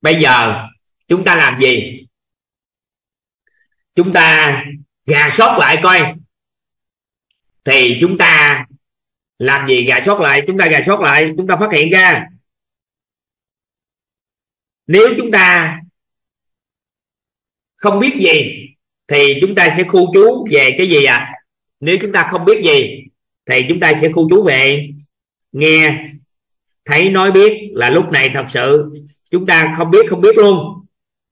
Bây giờ chúng ta làm gì? Chúng ta rà soát lại coi. Thì chúng ta làm gì? Rà soát lại. Chúng ta rà soát lại, chúng ta phát hiện ra nếu chúng ta không biết gì thì chúng ta sẽ khu trú về cái gì ạ? Nếu chúng ta không biết gì thì chúng ta sẽ khu trú về nghe, thấy, nói, biết. Là lúc này thật sự chúng ta không biết luôn.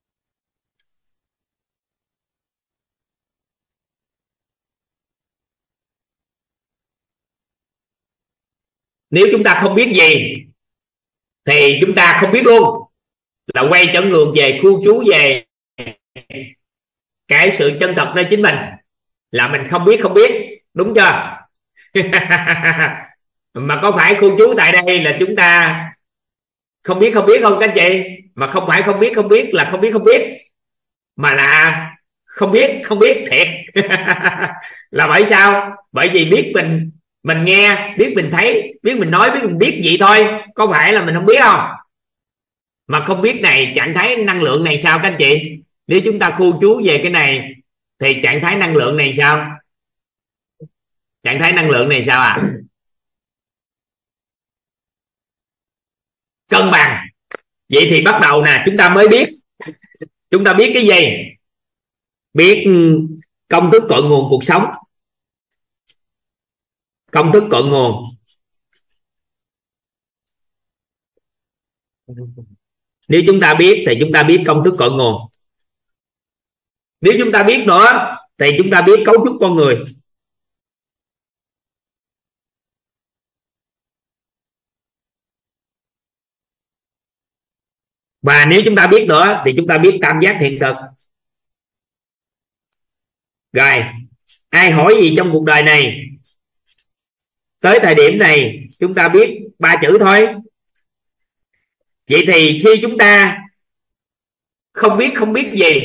Nếu chúng ta không biết gì thì chúng ta không biết luôn, là quay trở ngược về khu trú về cái sự chân thật nơi chính mình, là mình không biết, đúng chưa? Mà có phải khu trú tại đây là chúng ta không biết không các anh chị? Mà không phải không biết là không biết, mà là không biết thiệt. Là bởi sao? Bởi vì biết mình nghe, biết mình thấy, biết mình nói, biết mình biết vậy thôi, có phải là mình không biết không? Mà không biết này, trạng thái năng lượng này sao các anh chị? Nếu chúng ta khu trú về cái này thì trạng thái năng lượng này sao? Trạng thái năng lượng này sao ạ? Cân bằng. Vậy thì bắt đầu nè, chúng ta mới biết. Chúng ta biết cái gì? Biết công thức cội nguồn cuộc sống. Công thức cội nguồn. Nếu chúng ta biết thì chúng ta biết công thức cội nguồn. Nếu chúng ta biết nữa thì chúng ta biết cấu trúc con người. Và nếu chúng ta biết nữa thì chúng ta biết tam giác hiện thực. Rồi, ai hỏi gì trong cuộc đời này? Tới thời điểm này chúng ta biết 3 chữ thôi. Vậy thì khi chúng ta không biết gì,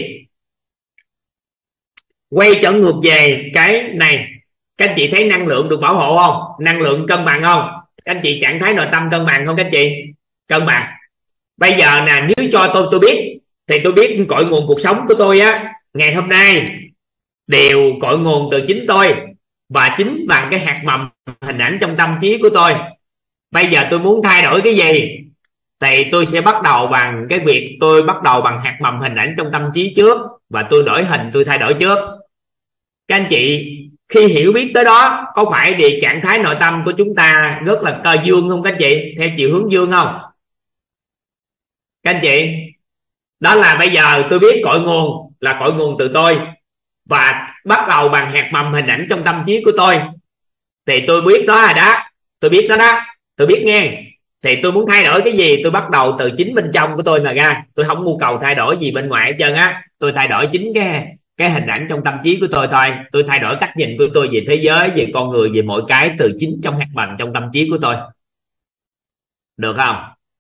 quay trở ngược về cái này, các anh chị thấy năng lượng được bảo hộ không? Năng lượng cân bằng không? Các anh chị trạng thái nội tâm cân bằng không các anh chị? Cân bằng. Bây giờ nè, nếu cho tôi biết thì tôi biết cội nguồn cuộc sống của tôi á, ngày hôm nay đều cội nguồn từ chính tôi, và chính bằng cái hạt mầm hình ảnh trong tâm trí của tôi. Bây giờ tôi muốn thay đổi cái gì thì tôi sẽ bắt đầu bằng cái việc tôi bắt đầu bằng hạt mầm hình ảnh trong tâm trí trước, và tôi đổi hình, tôi thay đổi trước. Các anh chị khi hiểu biết tới đó, có phải thì trạng thái nội tâm của chúng ta rất là cơ dương không các anh chị? Theo chiều hướng dương không các anh chị? Đó là bây giờ tôi biết cội nguồn là cội nguồn từ tôi, và bắt đầu bằng hạt mầm hình ảnh trong tâm trí của tôi. Thì tôi biết đó rồi đó, tôi biết đó đó, tôi biết nghe. Thì tôi muốn thay đổi cái gì, tôi bắt đầu từ chính bên trong của tôi mà ra. Tôi không nhu cầu thay đổi gì bên ngoài hết trơn á. Tôi thay đổi chính cái hình ảnh trong tâm trí của tôi thôi. Tôi thay đổi cách nhìn của tôi về thế giới, về con người, về mọi cái từ chính trong hạt mầm trong tâm trí của tôi. Được không?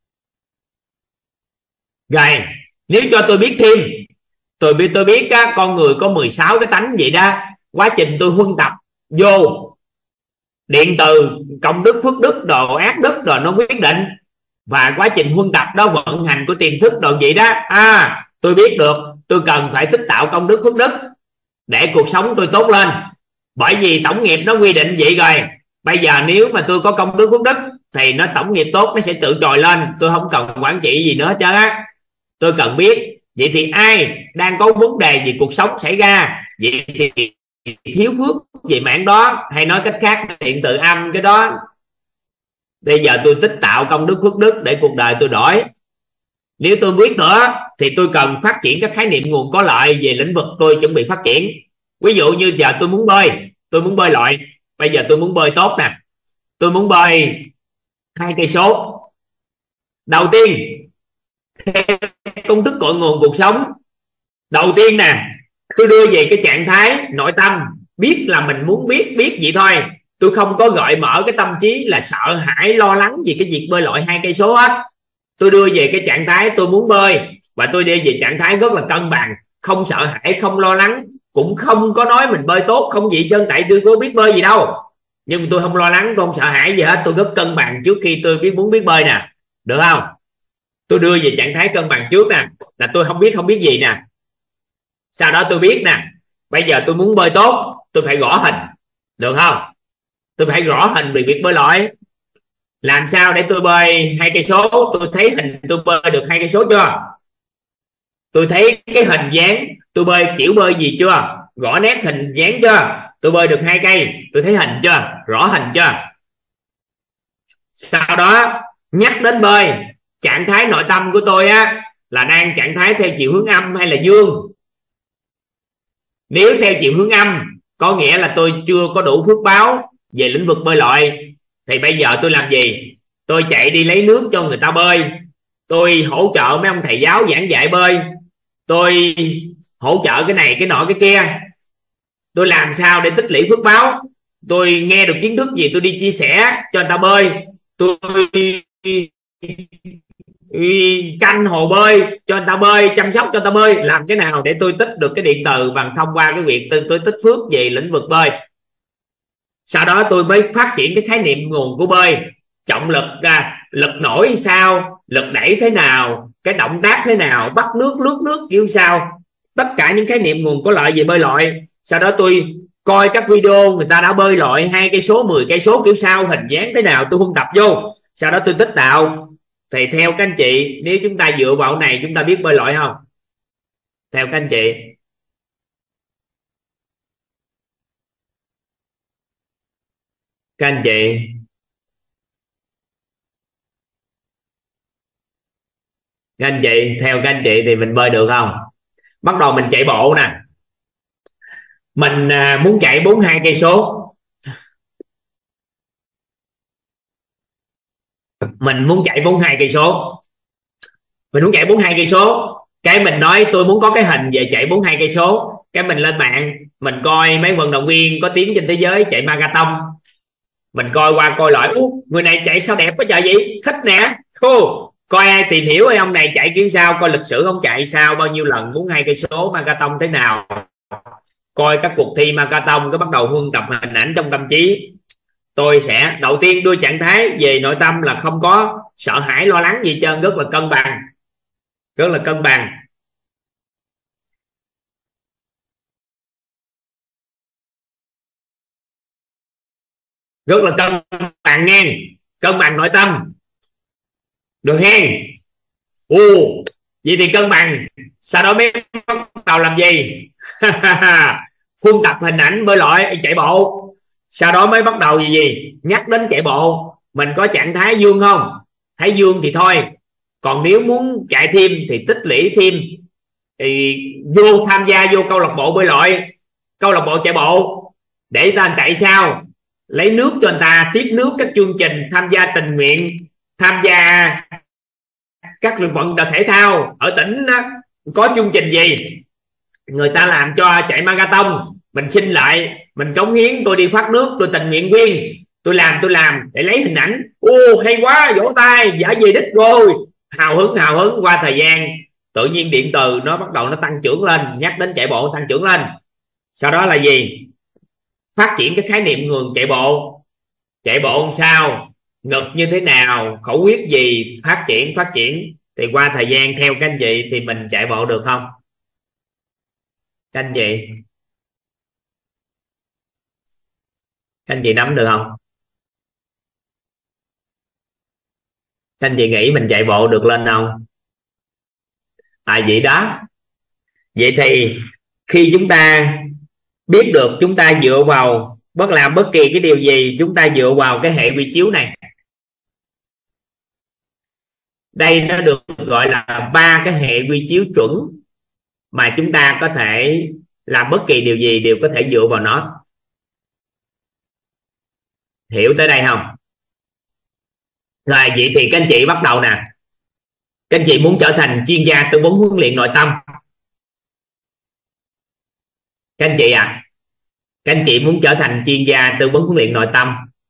Rồi, nếu cho tôi biết thêm, tôi biết á, con người có 16 cái tánh vậy đó. Quá trình tôi huân tập vô điện từ công đức, phước đức, đồ ác đức rồi nó quyết định, và quá trình huân tập đó vận hành của tiềm thức đồ vậy đó. Tôi biết được tôi cần phải tích tạo công đức, phước đức để cuộc sống tôi tốt lên, bởi vì tổng nghiệp nó quy định vậy rồi. Bây giờ nếu mà tôi có công đức, phước đức thì nó tổng nghiệp tốt nó sẽ tự trồi lên. Tôi không cần quản trị gì nữa hết trơn á. Tôi cần biết. Vậy thì ai đang có vấn đề gì cuộc sống xảy ra, vậy thì thiếu phước về mảng đó, hay nói cách khác hiện tượng âm cái đó, bây giờ tôi tích tạo công đức, phước đức để cuộc đời tôi đổi. Nếu tôi biết nữa thì tôi cần phát triển các khái niệm nguồn có lợi về lĩnh vực tôi chuẩn bị phát triển. Ví dụ như giờ tôi muốn bơi lội. Bây giờ tôi muốn bơi tốt nè, tôi muốn bơi 2 cây số. Đầu tiên công thức cội nguồn cuộc sống, đầu tiên nè, tôi đưa về cái trạng thái nội tâm biết là mình muốn biết vậy thôi. Tôi không có gợi mở cái tâm trí là sợ hãi, lo lắng vì cái việc bơi lội 2 cây số hết. Tôi đưa về cái trạng thái tôi muốn bơi, và tôi đưa về trạng thái rất là cân bằng, không sợ hãi, không lo lắng, cũng không có nói mình bơi tốt không gì chân, tại tôi có biết bơi gì đâu. Nhưng tôi không lo lắng, tôi không sợ hãi gì hết, tôi rất cân bằng trước khi tôi muốn biết bơi nè. Được không? tôi đưa về trạng thái cân bằng trước nè, là tôi không biết gì nè. Sau đó tôi biết nè, bây giờ tôi muốn bơi tốt tôi phải gõ hình, được không? Tôi phải gõ hình về việc bơi lội. Làm sao để tôi bơi 2 cây số? Tôi thấy hình tôi bơi được 2 cây số chưa? Tôi thấy cái hình dáng tôi bơi kiểu bơi gì chưa? Gõ nét hình dáng chưa? Tôi bơi được 2 cây, tôi thấy hình chưa? Rõ hình chưa? Sau đó nhắc đến bơi, trạng thái nội tâm của tôi á là đang trạng thái theo chiều hướng âm hay là dương? Nếu theo chiều hướng âm có nghĩa là tôi chưa có đủ phước báo về lĩnh vực bơi lội, thì bây giờ tôi làm gì? Tôi chạy đi lấy nước cho người ta bơi, tôi hỗ trợ mấy ông thầy giáo giảng dạy bơi, tôi hỗ trợ cái này cái nọ cái kia. Tôi làm sao để tích lũy phước báo? Tôi nghe được kiến thức gì tôi đi chia sẻ cho người ta bơi, tôi canh hồ bơi cho người ta bơi, chăm sóc cho người ta bơi. Làm cái nào để tôi tích được cái điện từ bằng thông qua cái việc tôi tích phước về lĩnh vực bơi. Sau đó tôi mới phát triển cái khái niệm nguồn của bơi, trọng lực lực nổi sao, lực đẩy thế nào, cái động tác thế nào, bắt nước lướt nước kiểu sao, tất cả những khái niệm nguồn có lợi về bơi lội. Sau đó tôi coi các video người ta đã bơi lội 2 cây số 10 cây số kiểu sao, hình dáng thế nào, tôi huân tập vô. Sau đó tôi tích tạo. Thì theo các anh chị, nếu chúng ta dựa vào này chúng ta biết bơi lội không? Theo các anh chị, các anh chị các anh chị theo các anh chị thì mình bơi được không? Bắt đầu mình chạy bộ nè, mình muốn chạy 42 cây số, mình muốn chạy 42 cây số, mình muốn chạy 42 cây số. Cái mình nói tôi muốn có cái hình về chạy 42 cây số, cái mình lên mạng mình coi mấy vận động viên có tiếng trên thế giới chạy marathon, mình coi qua coi lại, người này chạy sao đẹp quá trời vậy, thích nè. Coi ai tìm hiểu ông này chạy kiểu sao, coi lịch sử ông chạy sao, bao nhiêu lần 42 cây số marathon thế nào, coi các cuộc thi marathon, cái bắt đầu huân tập hình ảnh trong tâm trí. Tôi sẽ đầu tiên đưa trạng thái về nội tâm là không có sợ hãi lo lắng gì trơn, rất là cân bằng, rất là cân bằng. Rất là cân bằng ngang, cân bằng nội tâm, được hen. Vậy thì cân bằng. Sau đó mới bắt đầu làm gì? Huân tập hình ảnh bơi lội chạy bộ. Sau đó mới bắt đầu gì nhắc đến chạy bộ, mình có trạng thái dương không? Thái dương thì thôi, còn nếu muốn chạy thêm thì tích lũy thêm, thì vô tham gia vô câu lạc bộ bơi lội, câu lạc bộ chạy bộ. Để ta chạy sao? Lấy nước cho người ta, tiếp nước các chương trình, tham gia tình nguyện, tham gia các lực vận động thể thao ở tỉnh đó, có chương trình gì người ta làm cho chạy marathon, mình xin lại, mình cống hiến, tôi đi phát nước, tôi tình nguyện viên, tôi làm để lấy hình ảnh. Hay quá, vỗ tay, giả về đích rồi, hào hứng. Qua thời gian tự nhiên điện từ nó bắt đầu nó tăng trưởng lên, nhắc đến chạy bộ tăng trưởng lên. Sau đó là gì? Phát triển cái khái niệm nguồn chạy bộ. Chạy bộ làm sao, ngực như thế nào, khẩu quyết gì, phát triển. Thì qua thời gian theo các anh chị thì mình chạy bộ được không? Các anh chị nắm được không? Các anh chị nghĩ mình chạy bộ được lên không? Vậy đó. Vậy thì khi chúng ta biết được, chúng ta dựa vào làm bất kỳ cái điều gì, chúng ta dựa vào cái hệ quy chiếu này. Đây nó được gọi là 3 cái hệ quy chiếu chuẩn mà chúng ta có thể làm bất kỳ điều gì đều có thể dựa vào nó. Hiểu tới đây không? Rồi vậy thì các anh chị bắt đầu nè. Các anh chị muốn trở thành chuyên gia tư vấn huấn luyện nội tâm. Các anh chị các anh chị muốn trở thành chuyên gia tư vấn huấn luyện nội tâm.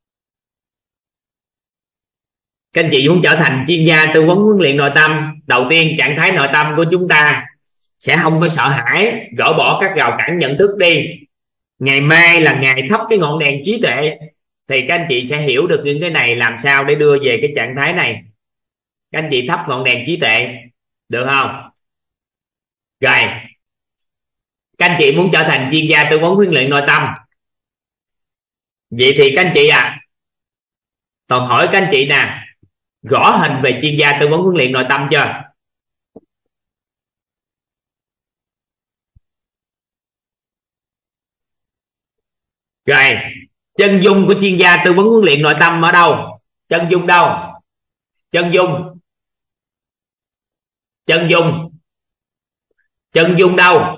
Các anh chị muốn trở thành chuyên gia tư vấn huấn luyện nội tâm, đầu tiên trạng thái nội tâm của chúng ta sẽ không có sợ hãi, gỡ bỏ các rào cản nhận thức đi. Ngày mai là ngày thắp cái ngọn đèn trí tuệ, thì các anh chị sẽ hiểu được những cái này, làm sao để đưa về cái trạng thái này. Các anh chị thắp ngọn đèn trí tuệ được không? Rồi các anh chị muốn trở thành chuyên gia tư vấn huấn luyện nội tâm, vậy thì các anh chị toàn hỏi các anh chị nè, rõ hình về chuyên gia tư vấn huấn luyện nội tâm chưa? Rồi chân dung của chuyên gia tư vấn huấn luyện nội tâm ở đâu? Chân dung đâu? Chân dung, chân dung, chân dung đâu?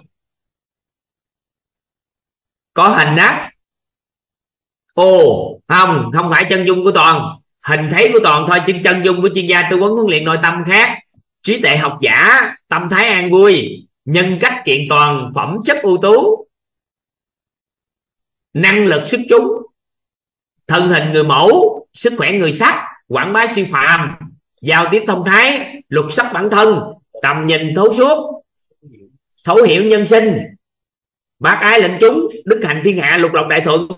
Có hình á? Ồ không, không phải chân dung của Toàn, hình thấy của Toàn thôi, chứ chân dung của chuyên gia tư vấn huấn luyện nội tâm khác. Trí tuệ học giả, tâm thái an vui, nhân cách kiện toàn, phẩm chất ưu tú, năng lực xuất chúng, thân hình người mẫu, sức khỏe người sắc, quảng bá siêu phàm, giao tiếp thông thái, luật sắc bản thân, tầm nhìn thấu suốt, thấu hiểu nhân sinh, bác ái lệnh chúng, đức hạnh thiên hạ, lục lộc đại thuận,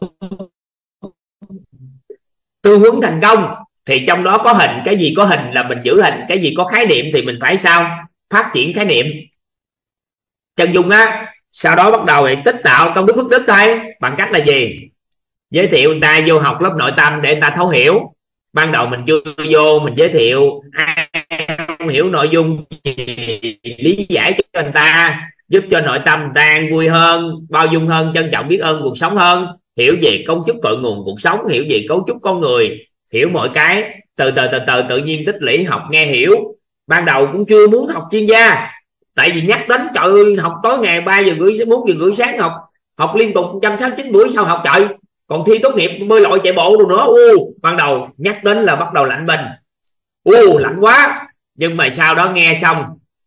tư hướng thành công. Thì trong đó có hình, cái gì có hình là mình giữ hình, cái gì có khái niệm thì mình phải sao? Phát triển khái niệm. Chân dung á, sau đó bắt đầu tích tạo công đức phước đức thôi. Bằng cách là gì? Giới thiệu người ta vô học lớp nội tâm để người ta thấu hiểu. Ban đầu mình chưa vô, mình giới thiệu, ai không hiểu nội dung lý giải cho người ta, giúp cho nội tâm người ta an vui hơn, bao dung hơn, trân trọng biết ơn cuộc sống hơn, hiểu về cấu trúc cội nguồn cuộc sống, hiểu về cấu trúc con người, hiểu mọi cái. Từ từ tự nhiên tích lũy, học nghe hiểu. Ban đầu cũng chưa muốn học chuyên gia, tại vì nhắc đến trời ơi, học tối ngày 3 giờ rưỡi 4 giờ rưỡi sáng, học liên tục 169 buổi, sao học trời, còn thi tốt nghiệp bơi lội chạy bộ rồi nữa. Ban đầu nhắc đến là bắt đầu lạnh mình, lạnh quá. Nhưng mà sau đó nghe xong,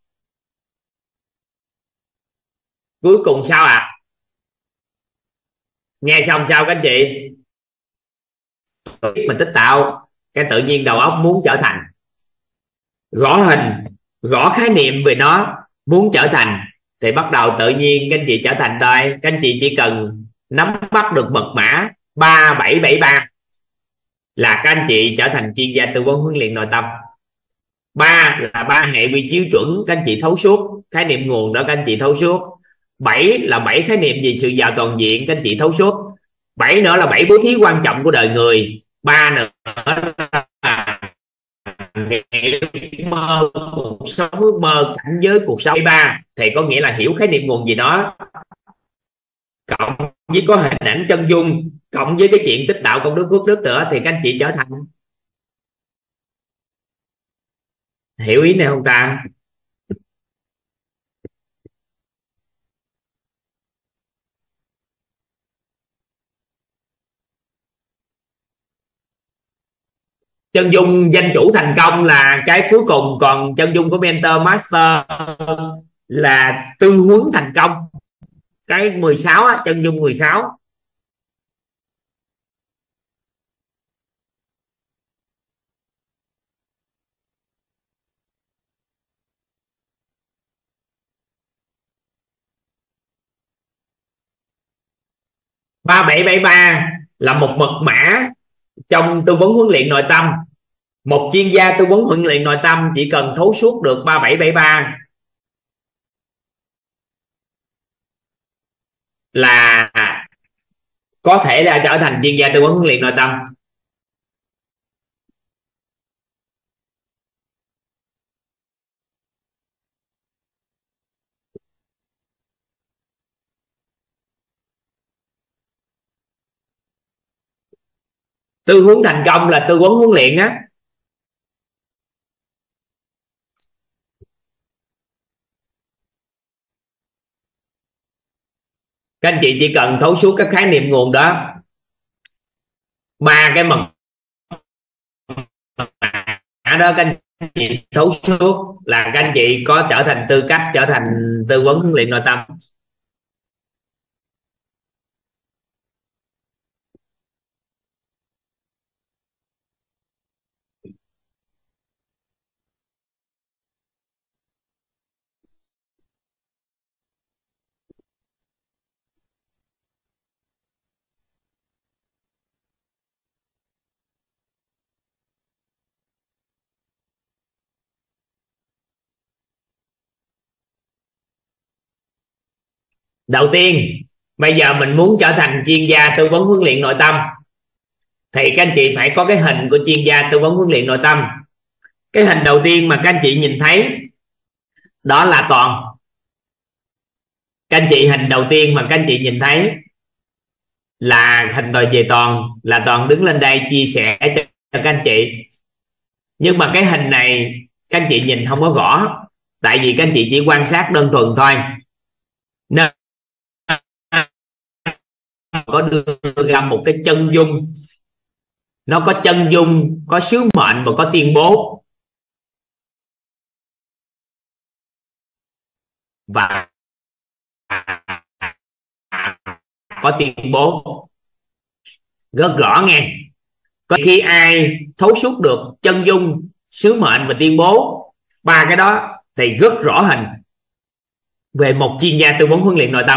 cuối cùng sao nghe xong sao các anh chị? Mình tích tạo cái tự nhiên đầu óc muốn trở thành, rõ hình, rõ khái niệm về nó, muốn trở thành, thì bắt đầu tự nhiên các anh chị trở thành đây. Các anh chị chỉ cần nắm bắt được mật mã 3773 là các anh chị trở thành chuyên gia tư vấn huấn luyện nội tâm. 3 là 3 hệ quy chiếu chuẩn, các anh chị thấu suốt khái niệm nguồn đó, các anh chị thấu suốt. 7 là 7 khái niệm về sự giàu toàn diện, các anh chị thấu suốt. 7 nữa là 7 bố thí quan trọng của đời người. 3 nữa là mơ cuộc sống, ước mơ cảnh giới cuộc sống. 3 thì có nghĩa là hiểu khái niệm nguồn gì đó, cộng với có hình ảnh chân dung, cộng với cái chuyện tích tạo công đức phước đức nữa, thì các anh chị trở thành. Hiểu ý này không ta? Chân dung danh chủ thành công là cái cuối cùng, còn chân dung của mentor master là tư huấn thành công, cái 16 á, chân dung 16. Ba bảy bảy ba là một mật mã trong tư vấn huấn luyện nội tâm. Một chuyên gia tư vấn huấn luyện nội tâm chỉ cần thấu suốt được 3773 là có thể là trở thành chuyên gia tư vấn huấn luyện nội tâm. Tư vấn thành công là tư vấn huấn luyện á. Các anh chị chỉ cần thấu suốt các khái niệm nguồn đó, ba cái mật mã đó, các anh chị thấu suốt là các anh chị có trở thành tư cách trở thành tư vấn huấn luyện nội tâm. Đầu tiên, bây giờ mình muốn trở thành chuyên gia tư vấn huấn luyện nội tâm thì các anh chị phải có cái hình của chuyên gia tư vấn huấn luyện nội tâm. Cái hình đầu tiên mà các anh chị nhìn thấy đó là Toàn. Các anh chị, hình đầu tiên mà các anh chị nhìn thấy là hình rồi về Toàn, là Toàn đứng lên đây chia sẻ cho các anh chị. Nhưng mà cái hình này các anh chị nhìn không có rõ, tại vì các anh chị chỉ quan sát đơn thuần thôi, nên có đưa ra một cái chân dung. Nó có chân dung, có sứ mệnh và có tuyên bố. Và có tuyên bố rất rõ nghe. Có khi ai thấu suốt được chân dung, sứ mệnh và tuyên bố, ba cái đó thì rất rõ hình về một chuyên gia tư vấn huấn luyện nội tâm.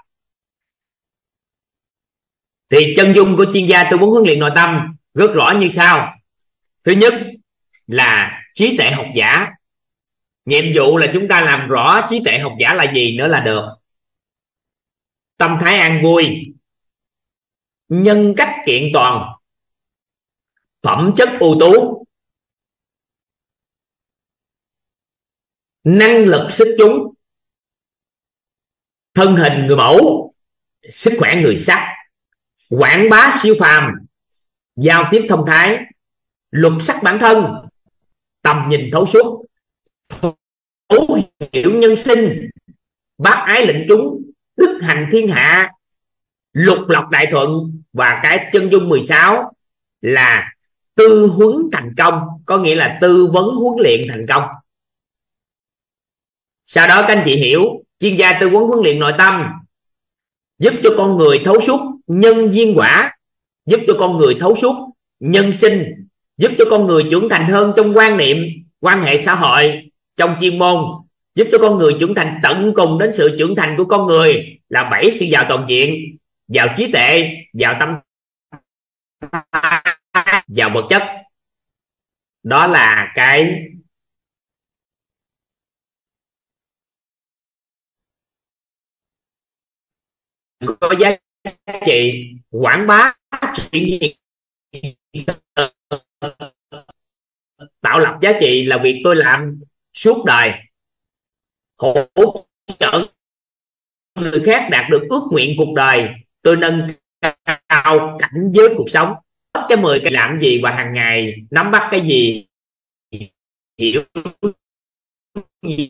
Thì chân dung của chuyên gia tư vấn huấn luyện nội tâm rất rõ như sau. Thứ nhất là trí tuệ học giả. Nhiệm vụ là chúng ta làm rõ trí tuệ học giả là gì nữa là được. Tâm thái an vui, nhân cách kiện toàn, phẩm chất ưu tú, năng lực xuất chúng, thân hình người mẫu, sức khỏe người sắc, quảng bá siêu phàm, giao tiếp thông thái, luật sắc bản thân, tầm nhìn thấu suốt, thấu hiểu nhân sinh, bác ái lệnh chúng, đức hành thiên hạ, lục lọc đại thuận. Và cái chân dung 16 là tư huấn thành công, có nghĩa là tư vấn huấn luyện thành công. Sau đó các anh chị hiểu chuyên gia tư vấn huấn luyện nội tâm giúp cho con người thấu suốt nhân duyên quả, giúp cho con người thấu suốt nhân sinh, giúp cho con người trưởng thành hơn trong quan niệm, quan hệ xã hội, trong chuyên môn, giúp cho con người trưởng thành tận cùng đến sự trưởng thành của con người là 7 sự giàu toàn diện: giàu trí tuệ, giàu tâm, giàu vật chất. Đó là cái có giá trị quảng bá, tạo lập giá trị là việc tôi làm suốt đời, hỗ trợ người khác đạt được ước nguyện cuộc đời. Tôi nâng cao cảnh giới cuộc sống. Cái 10 cái làm gì và hàng ngày nắm bắt cái gì, hiểu gì,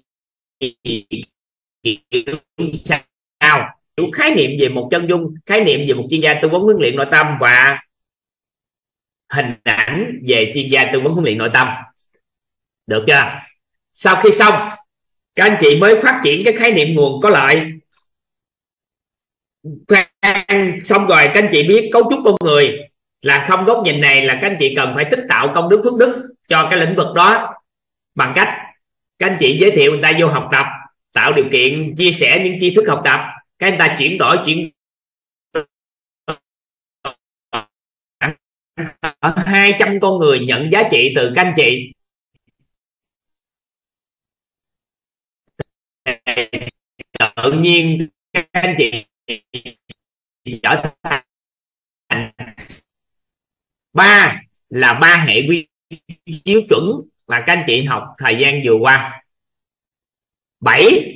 sao, khái niệm về một chân dung, khái niệm về một chuyên gia tư vấn huấn luyện nội tâm và hình ảnh về chuyên gia tư vấn huấn luyện nội tâm. Được chưa? Sau khi xong, các anh chị mới phát triển cái khái niệm nguồn có lợi. Xong rồi các anh chị biết cấu trúc con người là không góc nhìn này, là các anh chị cần phải tích tạo công đức phước đức cho cái lĩnh vực đó bằng cách các anh chị giới thiệu người ta vô học tập, tạo điều kiện chia sẻ những tri thức học tập, các anh ta chuyển đổi 200 con người nhận giá trị từ các anh chị. Tự nhiên các anh chị trở thành ba là ba hệ quy chiếu chuẩn mà các anh chị học thời gian vừa qua. 7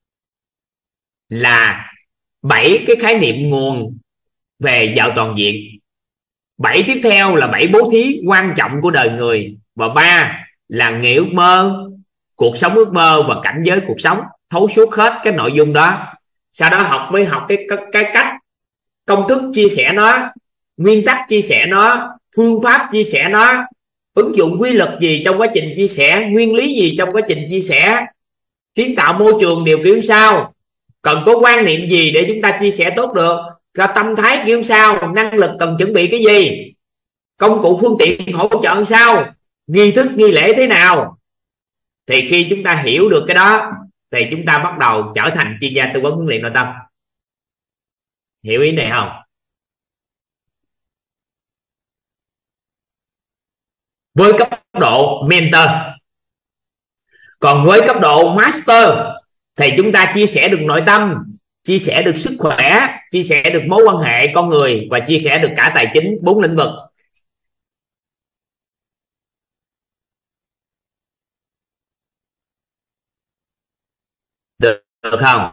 là 7 cái khái niệm nguồn về giàu toàn diện. 7 tiếp theo là 7 bố thí quan trọng của đời người. Và 3 là nghĩa ước mơ, cuộc sống ước mơ và cảnh giới cuộc sống, thấu suốt hết cái nội dung đó. Sau đó học mới học cái cách công thức chia sẻ nó, nguyên tắc chia sẻ nó, phương pháp chia sẻ nó, ứng dụng quy luật gì trong quá trình chia sẻ, nguyên lý gì trong quá trình chia sẻ, kiến tạo môi trường điều kiểu sao, cần có quan niệm gì để chúng ta chia sẻ tốt được, cho tâm thái kiểu sao, năng lực cần chuẩn bị cái gì, công cụ phương tiện hỗ trợ làm sao, nghi thức nghi lễ thế nào. Thì khi chúng ta hiểu được cái đó thì chúng ta bắt đầu trở thành chuyên gia tư vấn huấn luyện nội tâm. Hiểu ý này không? Với cấp độ mentor. Còn với cấp độ master thì chúng ta chia sẻ được nội tâm, chia sẻ được sức khỏe, chia sẻ được mối quan hệ con người và chia sẻ được cả tài chính, 4 lĩnh vực. Được không?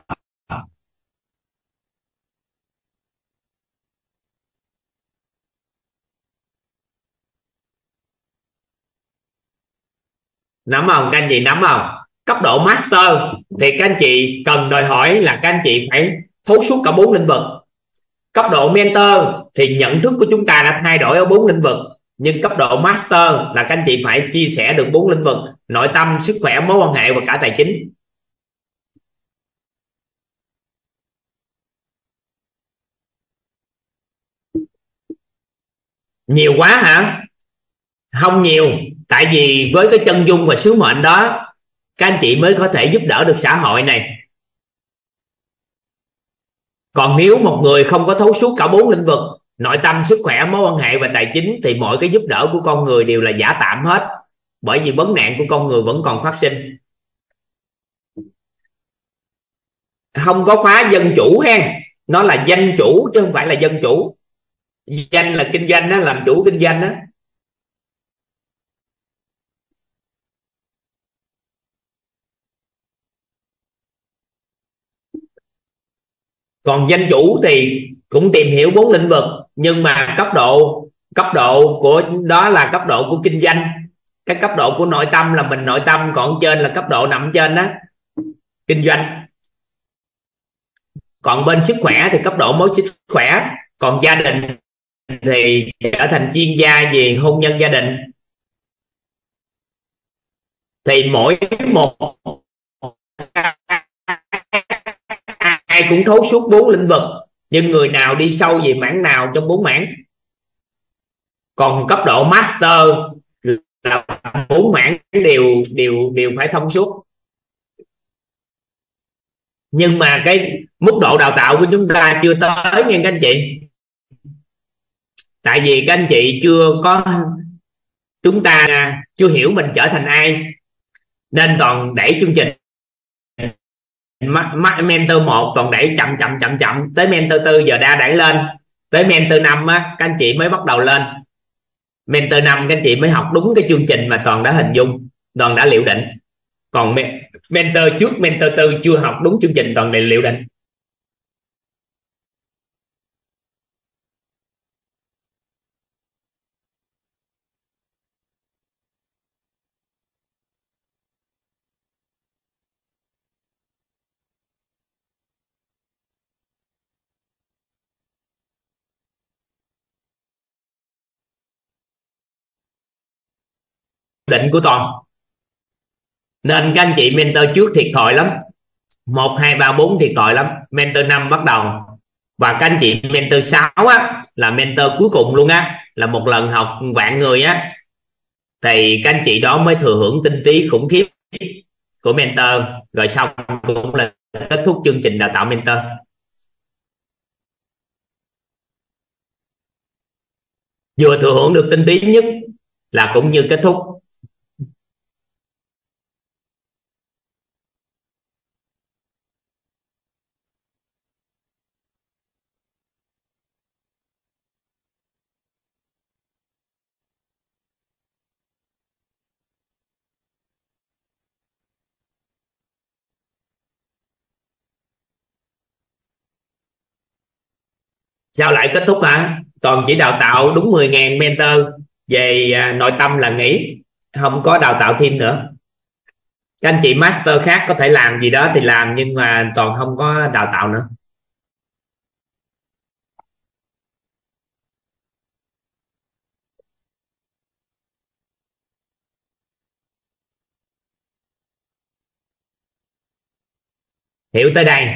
Nắm không các anh chị, nắm không? Cấp độ master thì các anh chị cần đòi hỏi là các anh chị phải thấu suốt cả 4 lĩnh vực. Cấp độ mentor thì nhận thức của chúng ta đã thay đổi ở 4 lĩnh vực, nhưng cấp độ master là các anh chị phải chia sẻ được 4 lĩnh vực: nội tâm, sức khỏe, mối quan hệ và cả tài chính. Nhiều quá hả? Không nhiều, tại vì với cái chân dung và sứ mệnh đó các anh chị mới có thể giúp đỡ được xã hội này. Còn nếu một người không có thấu suốt cả 4 lĩnh vực, nội tâm, sức khỏe, mối quan hệ và tài chính, thì mọi cái giúp đỡ của con người đều là giả tạm hết, bởi vì vấn nạn của con người vẫn còn phát sinh. Không có khóa dân chủ ha, nó là danh chủ chứ không phải là dân chủ. Danh là kinh doanh đó, làm chủ kinh doanh đó. Còn danh chủ thì cũng tìm hiểu 4 lĩnh vực, nhưng mà cấp độ của đó là cấp độ của kinh doanh. Cái cấp độ của nội tâm là mình nội tâm, còn trên là cấp độ nằm trên đó, kinh doanh. Còn bên sức khỏe thì cấp độ mối sức khỏe. Còn gia đình thì trở thành chuyên gia về hôn nhân gia đình. Thì mỗi một ai cũng thấu suốt 4 lĩnh vực, nhưng người nào đi sâu về mảng nào trong 4 mảng. Còn cấp độ master là 4 mảng đều đều đều phải thông suốt. Nhưng mà cái mức độ đào tạo của chúng ta chưa tới nha các anh chị. Tại vì các anh chị chưa có, chúng ta chưa hiểu mình trở thành ai, nên toàn đẩy chương trình mentor 1 toàn đẩy chậm tới mentor 4 giờ đẩy lên, tới mentor 5 á các anh chị mới bắt đầu lên. Mentor 5 các anh chị mới học đúng cái chương trình mà toàn đã hình dung, toàn đã liệu định. Còn mentor trước mentor 4 chưa học đúng chương trình, toàn đều liệu định. Định của toàn, nên các anh chị mentor trước thiệt thòi lắm, 1 2 3 4 thiệt thòi lắm. Mentor 5 bắt đầu, và các anh chị mentor 6 á là mentor cuối cùng luôn á, là một lần học vạn người á, thì các anh chị đó mới thừa hưởng tinh túy khủng khiếp của mentor. Rồi xong cũng là kết thúc chương trình đào tạo mentor. Vừa thừa hưởng được tinh túy nhất là cũng như kết thúc. Sao lại kết thúc hả? Toàn chỉ đào tạo đúng 10.000 mentor về nội tâm là nghỉ, không có đào tạo thêm nữa. Các anh chị master khác có thể làm gì đó thì làm, nhưng mà toàn không có đào tạo nữa. Hiểu tới đây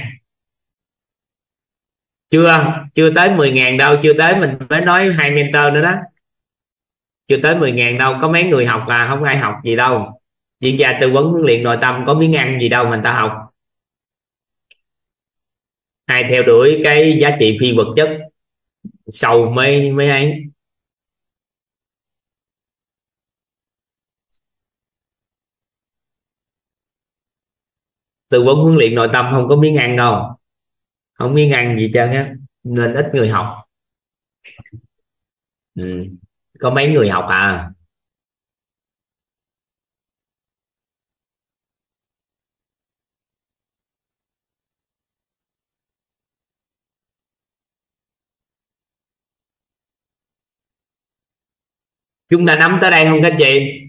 chưa? Chưa tới 10.000 đâu, chưa tới, mình mới nói 2 mentor nữa đó. Chưa tới 10.000 đâu, có mấy người học à, không ai học gì đâu. Chuyên gia tư vấn huấn luyện nội tâm có miếng ăn gì đâu mình ta học. Ai theo đuổi cái giá trị phi vật chất sâu mới mới ấy. Tư vấn huấn luyện nội tâm không có miếng ăn đâu. không nghiêng ngăn gì trơn á, nên ít người học. Ừ. Có mấy người học à. Chúng ta nắm tới đây không các chị?